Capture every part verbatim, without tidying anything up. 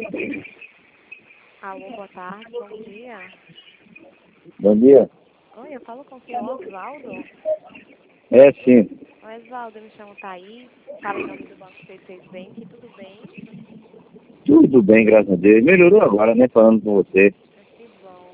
Alô, boa tarde, bom dia. Bom dia. Oi, eu falo com o senhor Osvaldo. É, sim. Oi, Osvaldo, eu me chamo Thaís, falo em nome do Banco C seis Bank, tudo bem? Tudo bem, graças a Deus. Melhorou agora, né, falando com você. Que bom.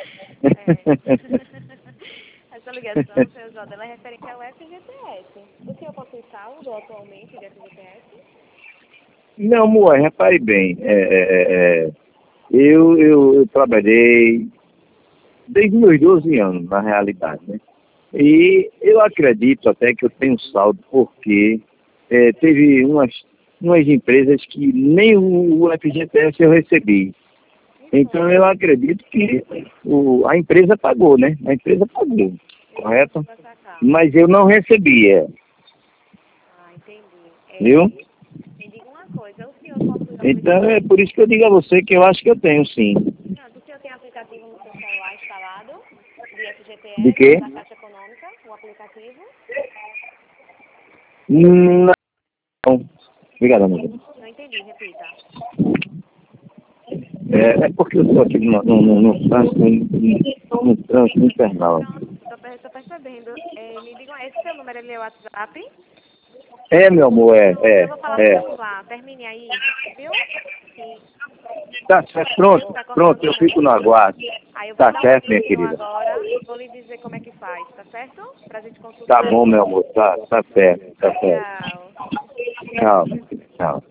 É. Essa ligação, senhor Osvaldo, ela é referente ao F G T S. O senhor possui saldo atualmente de F G T S? Não, amor, repare bem. É, é, é, é, eu, eu, eu trabalhei desde meus doze anos, na realidade, né? E eu acredito até que eu tenho saldo, porque é, teve umas, umas empresas que nem o, o F G T S eu recebi. Então eu acredito que o, a empresa pagou, né? A empresa pagou, correto? Mas eu não recebia. Ah, entendi. É, Viu? me diga uma coisa, o senhor possui o Então aplicativo? é por isso que eu digo a você que eu acho que eu tenho, sim. Não, o senhor tem aplicativo no seu celular instalado, de F G T De S, quê? da Caixa Econômica, o aplicativo? Não. Obrigado, amigo. Não entendi, repita. É, é porque eu estou aqui no, no, no, no trânsito, no, no trânsito infernal. Estou percebendo. É, me diga, esse seu número ele é o WhatsApp? É, meu amor, é, Pronto, eu é, vou falar no é. celular. Termine aí, viu? Sim. Tá certo, pronto, Tá cortando pronto, eu muito. fico no aguardo. Aí eu vou Tá falar certo, com o minha senhor querida. agora e vou lhe dizer como é que faz, tá certo? Pra gente Tá consultar. bom, meu amor, tá, tá certo, tá certo. Tchau. Tchau, tchau.